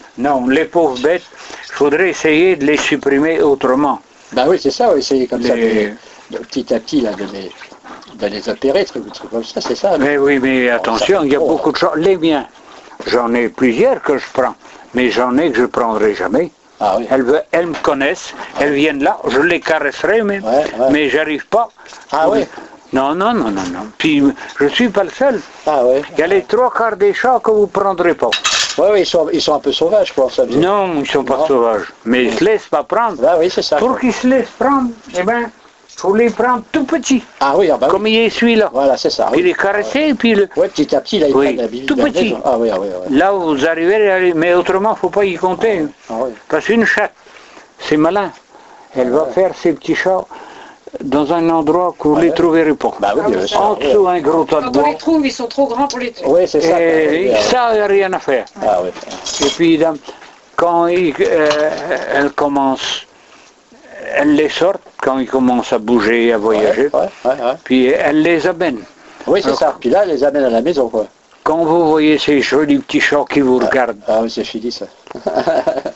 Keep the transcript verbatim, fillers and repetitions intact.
Non, les pauvres bêtes, il faudrait essayer de les supprimer autrement. Ben oui, c'est ça, essayer comme les... ça, de, de, petit à petit, là, de les, de les opérer, trucs, trucs comme ça, c'est ça. Mais oui, mais attention, il y a trop, beaucoup de choses. Les miens, j'en ai plusieurs que je prends, mais j'en ai que je ne prendrai jamais. Ah, oui. elles, elles me connaissent, ah, elles viennent là, je les caresserai même, ouais, ouais. mais j'arrive pas. Ah oui. Non, non, non, non, non. Puis je ne suis pas le seul. Ah oui. Il y a les trois quarts des chats que vous ne prendrez pas. Oui, oui, ils sont, ils sont un peu sauvages, je pense. Non, ils ne sont pas non. sauvages, mais ils ne se laissent pas prendre. Ah oui, c'est ça. Pour qu'ils se laissent prendre, eh bien, il faut les prendre tout petits. Ah oui, ah bah, comme oui. il est celui-là. Voilà, c'est ça. Puis oui. les caresser, ah, puis le... Oui, petit à petit, là, ils oui, prennent la bille. tout petit. Ah oui, ah oui, oui. Là où vous arrivez, à aller... mais autrement, il ne faut pas y compter. Ah, oui. Parce qu'une chatte, c'est malin. Elle ah, va ouais. faire ses petits chats dans un endroit que vous ne ah, les ouais. trouverez pas. Bah, oui, ah, en dessous, ouais. un gros tas de bois. Quand on les trouve, ils sont trop grands pour les trouver. Oui, c'est ça. Et oui, ça, il n'y a rien à faire. Ah, oui. Et puis, quand il, euh, elle commence, elle les sort, quand ils commencent à bouger, à voyager, ouais, ouais, ouais. puis elle les amène. Oui, c'est ça. Puis là, elle les amène à la maison, quoi. Quand vous voyez ces jolis petits chats qui vous ah, regardent. Ah oui, c'est fini, ça.